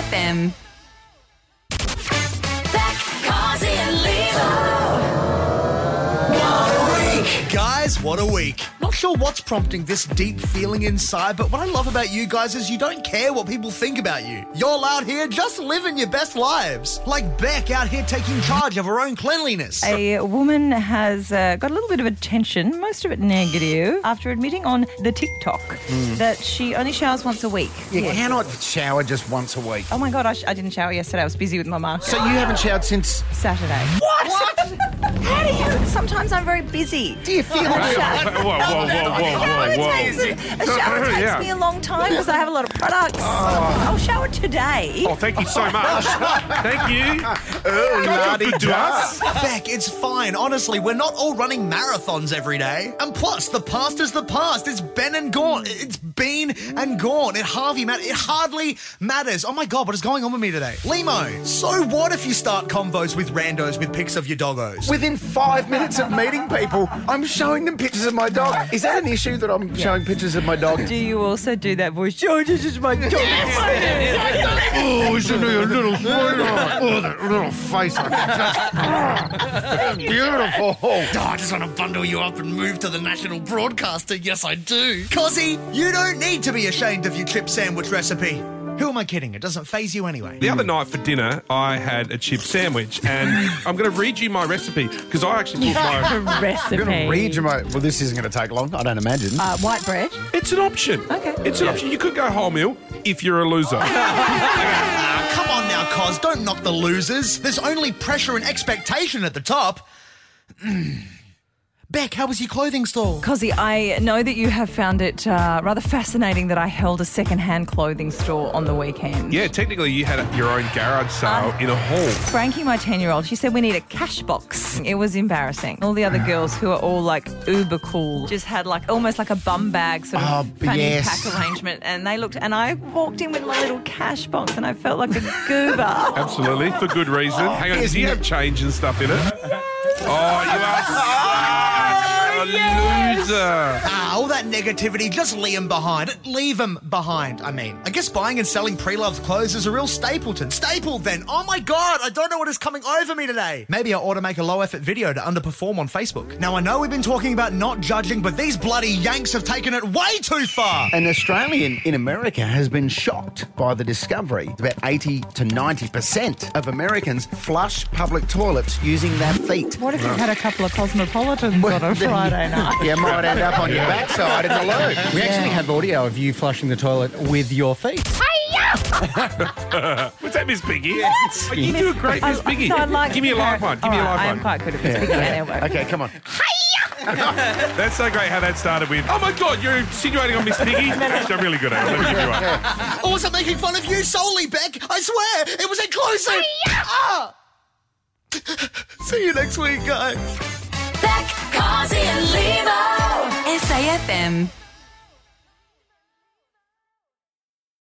SAFM. Beck, Carsey and Levo. Guys, what a week. Not sure what's prompting this deep feeling inside, but what I love about you guys is you don't care what people think about you. You're out here just living your best lives. Like Beck out here taking charge of her own cleanliness. A woman has got a little bit of attention, most of it negative, after admitting on the TikTok that she only showers once a week. You cannot shower just once a week. Oh my God, I didn't shower yesterday. I was busy with my market. So you haven't showered since... Saturday. What? How do you? Sometimes I'm very busy. Do you feel A shower takes me a long time because I have a lot of products. I'll shower today. Oh, thank you so much. Thank you. Good to us. Beck, it's fine. Honestly, we're not all running marathons every day. And plus, the past is the past. It's been and gone. It's been and gone. It hardly matters. Oh my God, what is going on with me today? Limo, so what if you start convos with randos with pics of your doggos? Within 5 minutes of meeting people, I'm showing them pictures of my dog. Is that an issue that I'm showing pictures of my dog? Do you also do that voice? Oh, this is my dog. Oh, isn't he a little sweetheart? Oh, that little face. Beautiful. Oh, I just want to bundle you up and move to the national broadcaster. Yes, I do. Cozzy, you don't need to be ashamed of your chip sandwich recipe. Who am I kidding? It doesn't faze you anyway. The other night for dinner, I had a chip sandwich, and I'm going to read you my recipe because I actually put my... Recipe. I'm going to read you my... Well, this isn't going to take long, I don't imagine. White bread. It's an option. Okay. It's an option. You could go wholemeal if you're a loser. Come on now, Coz. Don't knock the losers. There's only pressure and expectation at the top. Beck, how was your clothing store? Cozzy, I know that you have found it rather fascinating that I held a second-hand clothing store on the weekend. Yeah, technically you had your own garage sale in a hall. Frankie, my 10-year-old, she said we need a cash box. It was embarrassing. All the other girls who are all like uber cool just had like almost like a bum bag sort of fanny pack arrangement, and they looked, and I walked in with my little cash box and I felt like a goober. Absolutely, for good reason. Hang on, do you have change and stuff in it? Oh, you are loser. All that negativity, just leave them behind. Leave them behind, I mean. I guess buying and selling pre-loved clothes is a real Stapleton. Staple, then. Oh my God, I don't know what is coming over me today. Maybe I ought to make a low-effort video to underperform on Facebook. Now, I know we've been talking about not judging, but these bloody Yanks have taken it way too far. An Australian in America has been shocked by the discovery. About 80 to 90% of Americans flush public toilets using their feet. What if you had a couple of Cosmopolitans on a Friday night? You might end up on your backside in the loo. We actually have audio of you flushing the toilet with your feet. Was that Miss Piggy? What? You do a great Miss Piggy. No, Give me a live one. Give me a live I one. am quite good at this. Okay, come on. That's so great how that started with, oh my God, you're insinuating on Miss Piggy? Actually, I'm really good at it. Let me give you one. I wasn't making fun of you solely, Beck. I swear, it was inclusive. See you next week, guys. Beck, Carsey and Levo. SAFM.